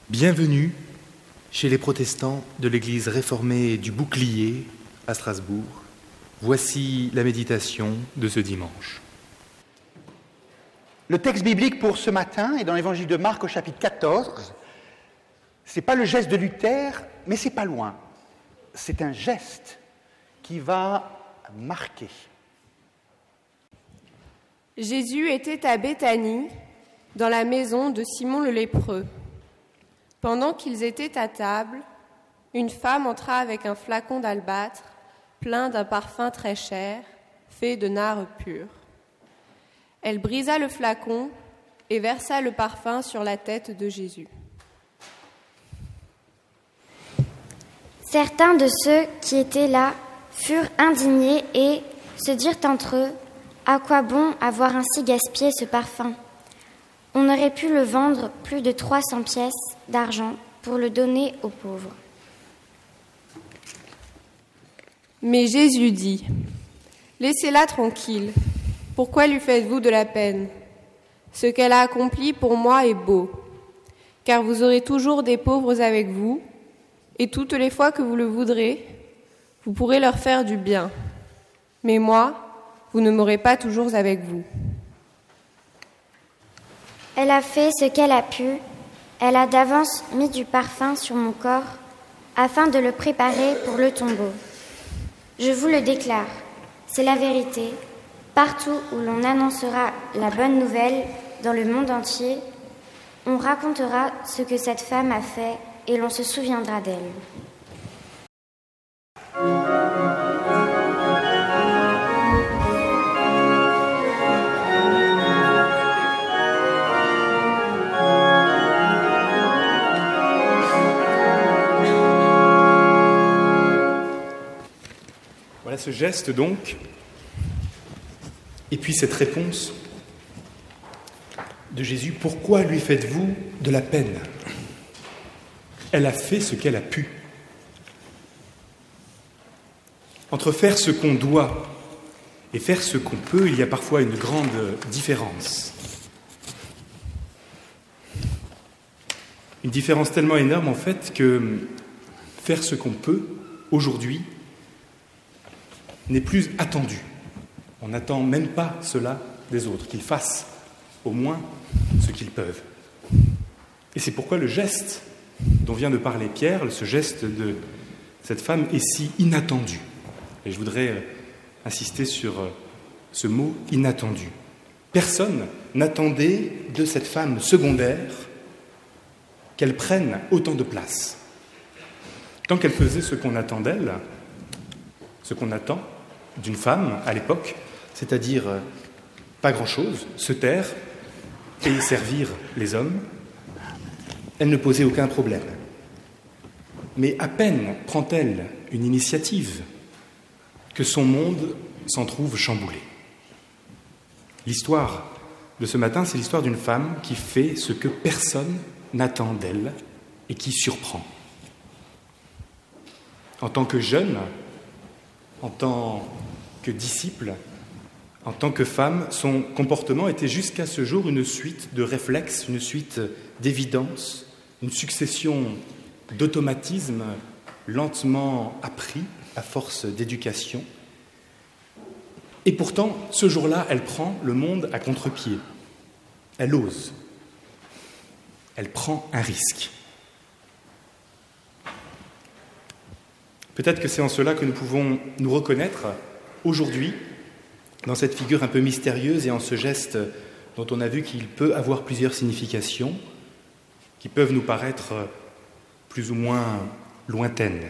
Bienvenue chez les protestants de l'église réformée du Bouclier à Strasbourg. Voici la méditation de ce dimanche. Le texte biblique pour ce matin est dans l'évangile de Marc au chapitre 14. C'est pas le geste de Luther, mais c'est pas loin. C'est un geste qui va marquer. Jésus était à Béthanie, dans la maison de Simon le lépreux. Pendant qu'ils étaient à table, une femme entra avec un flacon d'albâtre, plein d'un parfum très cher, fait de nard pur. Elle brisa le flacon et versa le parfum sur la tête de Jésus. Certains de ceux qui étaient là furent indignés et se dirent entre eux : « À quoi bon avoir ainsi gaspillé ce parfum ? On aurait pu le vendre plus de 300 pièces d'argent pour le donner aux pauvres. » Mais Jésus dit : « Laissez-la tranquille. Pourquoi lui faites-vous de la peine ? Ce qu'elle a accompli pour moi est beau, car vous aurez toujours des pauvres avec vous, et toutes les fois que vous le voudrez, vous pourrez leur faire du bien. Mais moi, vous ne m'aurez pas toujours avec vous. » Elle a fait ce qu'elle a pu. Elle a d'avance mis du parfum sur mon corps afin de le préparer pour le tombeau. Je vous le déclare, c'est la vérité. Partout où l'on annoncera la bonne nouvelle dans le monde entier, on racontera ce que cette femme a fait et l'on se souviendra d'elle. Voilà ce geste donc, et puis cette réponse de Jésus. Pourquoi lui faites-vous de la peine ? Elle a fait ce qu'elle a pu. Entre faire ce qu'on doit et faire ce qu'on peut, il y a parfois une grande différence. Une différence tellement énorme en fait que faire ce qu'on peut aujourd'hui n'est plus attendu. On n'attend même pas cela des autres, qu'ils fassent au moins ce qu'ils peuvent. Et c'est pourquoi le geste dont vient de parler Pierre, ce geste de cette femme, est si inattendu. Et je voudrais insister sur ce mot « inattendu ». Personne n'attendait de cette femme secondaire qu'elle prenne autant de place. Tant qu'elle faisait ce qu'on attend d'elle, ce qu'on attend d'une femme à l'époque, c'est-à-dire pas grand-chose, se taire et servir les hommes, elle ne posait aucun problème. Mais à peine prend-elle une initiative que son monde s'en trouve chamboulé. L'histoire de ce matin, c'est l'histoire d'une femme qui fait ce que personne n'attend d'elle et qui surprend. En tant que jeune, en tant que disciple, en tant que femme, son comportement était jusqu'à ce jour une suite de réflexes, une suite d'évidences, une succession d'automatismes lentement appris à force d'éducation. Et pourtant, ce jour-là, elle prend le monde à contre-pied. Elle ose. Elle prend un risque. Peut-être que c'est en cela que nous pouvons nous reconnaître aujourd'hui dans cette figure un peu mystérieuse et en ce geste dont on a vu qu'il peut avoir plusieurs significations qui peuvent nous paraître plus ou moins lointaines.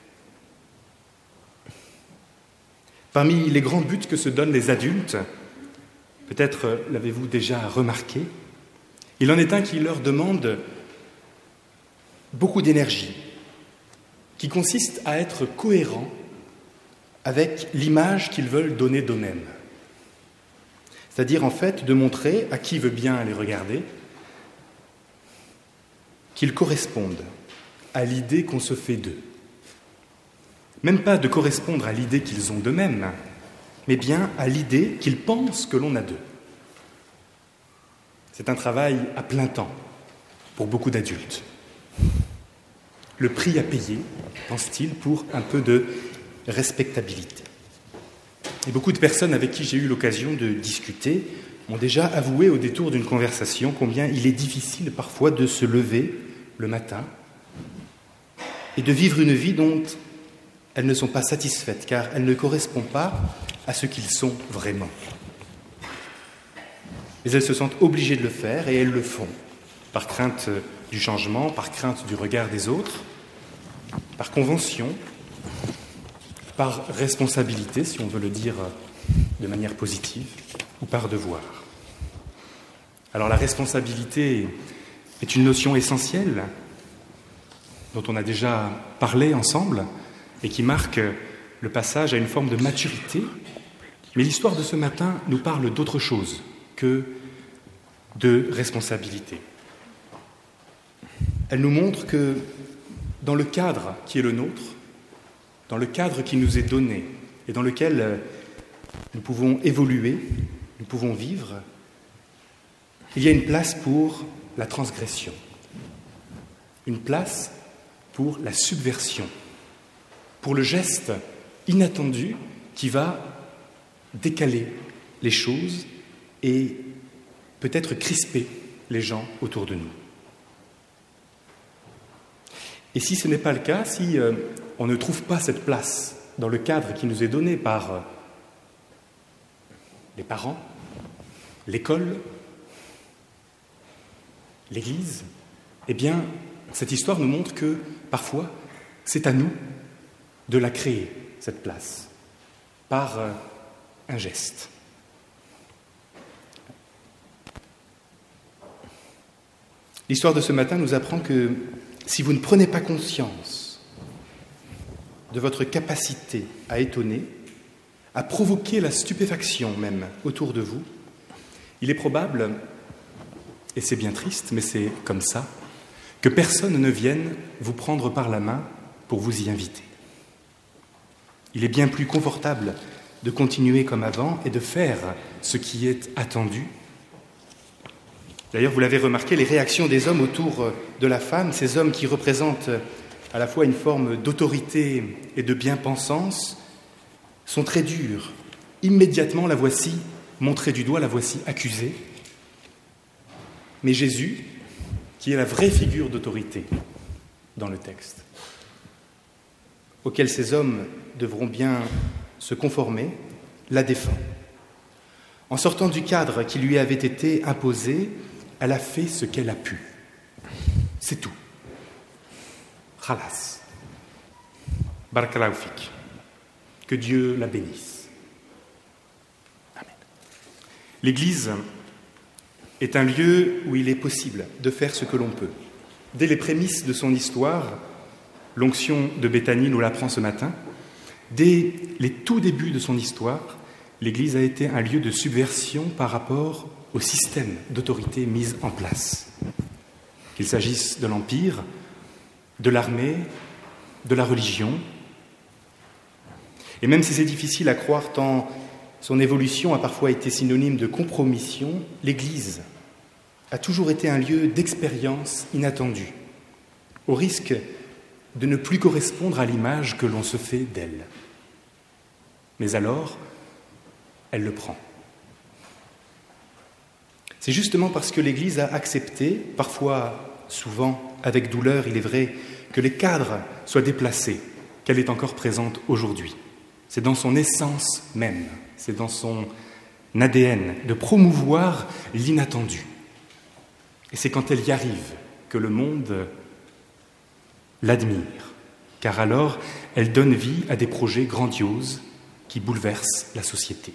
Parmi les grands buts que se donnent les adultes, peut-être l'avez-vous déjà remarqué, il en est un qui leur demande beaucoup d'énergie, qui consiste à être cohérent avec l'image qu'ils veulent donner d'eux-mêmes. C'est-à-dire en fait de montrer à qui veut bien les regarder qu'ils correspondent à l'idée qu'on se fait d'eux. Même pas de correspondre à l'idée qu'ils ont d'eux-mêmes, mais bien à l'idée qu'ils pensent que l'on a d'eux. C'est un travail à plein temps pour beaucoup d'adultes. le prix à payer, pense-t-il, pour un peu de respectabilité. Et beaucoup de personnes avec qui j'ai eu l'occasion de discuter ont déjà avoué au détour d'une conversation combien il est difficile parfois de se lever le matin et de vivre une vie dont elles ne sont pas satisfaites, car elle ne correspond pas à ce qu'ils sont vraiment. Mais elles se sentent obligées de le faire et elles le font, par crainte du changement, par crainte du regard des autres, par convention, par responsabilité, si on veut le dire de manière positive, ou par devoir. Alors la responsabilité est une notion essentielle dont on a déjà parlé ensemble et qui marque le passage à une forme de maturité. Mais l'histoire de ce matin nous parle d'autre chose que de responsabilité. Elle nous montre que dans le cadre qui est le nôtre, dans le cadre qui nous est donné et dans lequel nous pouvons évoluer, nous pouvons vivre, il y a une place pour la transgression, une place pour la subversion, pour le geste inattendu qui va décaler les choses et peut-être crisper les gens autour de nous. Et si ce n'est pas le cas, si on ne trouve pas cette place dans le cadre qui nous est donné par les parents, l'école, l'Église, eh bien, cette histoire nous montre que, parfois, c'est à nous de la créer, cette place, par un geste. L'histoire de ce matin nous apprend que si vous ne prenez pas conscience de votre capacité à étonner, à provoquer la stupéfaction même autour de vous, il est probable, et c'est bien triste, mais c'est comme ça, que personne ne vienne vous prendre par la main pour vous y inviter. Il est bien plus confortable de continuer comme avant et de faire ce qui est attendu. D'ailleurs, vous l'avez remarqué, les réactions des hommes autour de la femme, ces hommes qui représentent à la fois une forme d'autorité et de bien-pensance, sont très dures. Immédiatement, la voici montrée du doigt, la voici accusée. Mais Jésus, qui est la vraie figure d'autorité dans le texte, auquel ces hommes devront bien se conformer, la défend. En sortant du cadre qui lui avait été imposé, elle a fait ce qu'elle a pu. C'est tout. Khalas. Barakallahu fik. Que Dieu la bénisse. Amen. L'Église est un lieu où il est possible de faire ce que l'on peut. Dès les prémices de son histoire, l'onction de Béthanie nous l'apprend ce matin, dès les tout débuts de son histoire, l'Église a été un lieu de subversion par rapport au système d'autorité mis en place. Qu'il s'agisse de l'Empire, de l'armée, de la religion. Et même si c'est difficile à croire tant son évolution a parfois été synonyme de compromission, l'Église a toujours été un lieu d'expérience inattendue, au risque de ne plus correspondre à l'image que l'on se fait d'elle. Mais alors, elle le prend. C'est justement parce que l'Église a accepté, parfois, souvent, avec douleur, il est vrai, que les cadres soient déplacés, qu'elle est encore présente aujourd'hui. C'est dans son essence même, c'est dans son ADN de promouvoir l'inattendu. Et c'est quand elle y arrive que le monde l'admire, car alors elle donne vie à des projets grandioses qui bouleversent la société.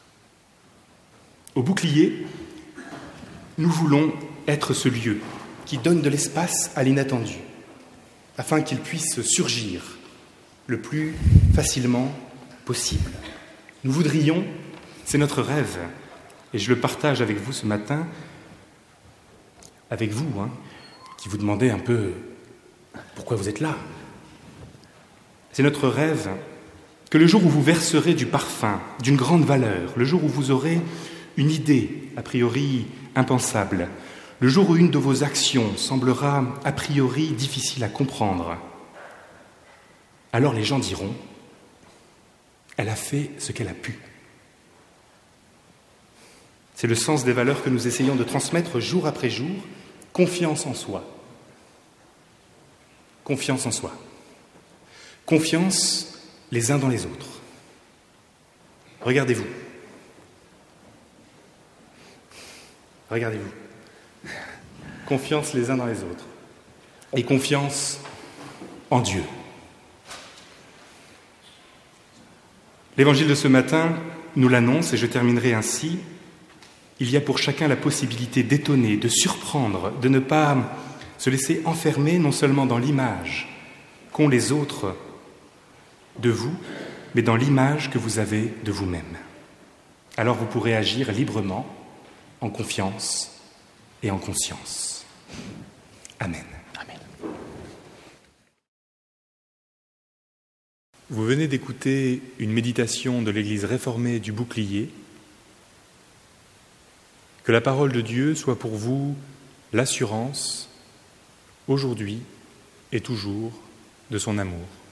Au bouclier, nous voulons être ce lieu qui donne de l'espace à l'inattendu, afin qu'il puisse surgir le plus facilement possible. Nous voudrions, c'est notre rêve, et je le partage avec vous ce matin, avec vous, qui vous demandez un peu pourquoi vous êtes là. C'est notre rêve que le jour où vous verserez du parfum d'une grande valeur, le jour où vous aurez une idée a priori impensable, Le jour où une de vos actions semblera a priori difficile à comprendre, alors les gens diront « Elle a fait ce qu'elle a pu ». C'est le sens des valeurs que nous essayons de transmettre jour après jour. Confiance en soi. Confiance en soi. Confiance les uns dans les autres. Regardez-vous. Regardez-vous. Confiance les uns dans les autres. Et confiance en Dieu. L'évangile de ce matin nous l'annonce, et je terminerai ainsi. Il y a pour chacun la possibilité d'étonner, de surprendre, de ne pas se laisser enfermer non seulement dans l'image qu'ont les autres de vous, mais dans l'image que vous avez de vous-même. Alors vous pourrez agir librement, en confiance et en conscience. Amen. Amen. Vous venez d'écouter une méditation de l'Église réformée du Bouclier. Que la parole de Dieu soit pour vous l'assurance, aujourd'hui et toujours, de son amour.